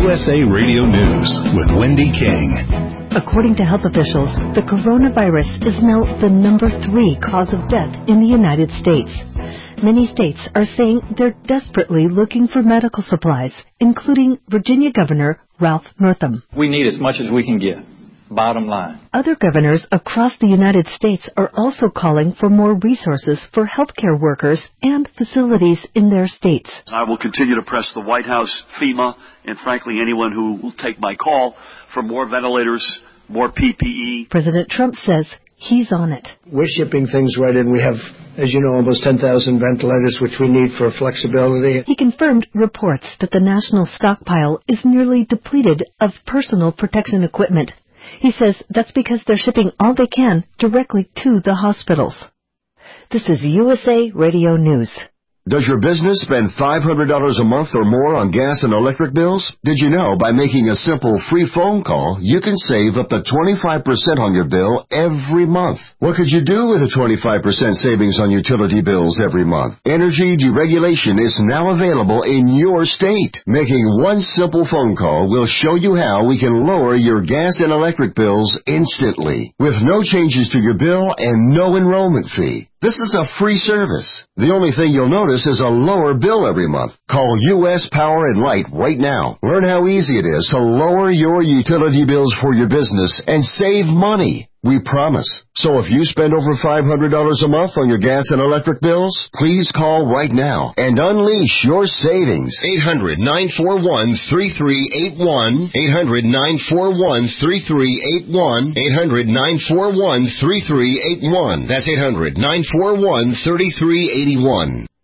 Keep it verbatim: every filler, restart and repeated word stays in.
U S A Radio News with Wendy King. According to health officials, the coronavirus is now the number three cause of death in the United States. Many states are saying they're desperately looking for medical supplies, including Virginia Governor Ralph Northam. We need as much as we can get. Bottom line. Other governors across the United States are also calling for more resources for healthcare workers and facilities in their states. I will continue to press the White House, FEMA, and frankly anyone who will take my call for more ventilators, more P P E. President Trump says he's on it. We're shipping things right in. We have, as you know, almost ten thousand ventilators, which we need for flexibility. He confirmed reports that the national stockpile is nearly depleted of personal protection equipment. He says that's because they're shipping all they can directly to the hospitals. This is U S A Radio News. Does your business spend five hundred dollars a month or more on gas and electric bills? Did you know by making a simple free phone call, you can save up to twenty-five percent on your bill every month? What could you do with a twenty-five percent savings on utility bills every month? Energy deregulation is now available in your state. Making one simple phone call will show you how we can lower your gas and electric bills instantly, with no changes to your bill and no enrollment fee. This is a free service. The only thing you'll notice is a lower bill every month. Call U S Power and Light right now. Learn how easy it is to lower your utility bills for your business and save money. We promise. So if you spend over five hundred dollars a month on your gas and electric bills, please call right now and unleash your savings. eight hundred, nine four one, three three eight one. eight hundred, nine four one, three three eight one. eight hundred, nine four one, three three eight one. That's eight hundred, nine four one, three three eight one.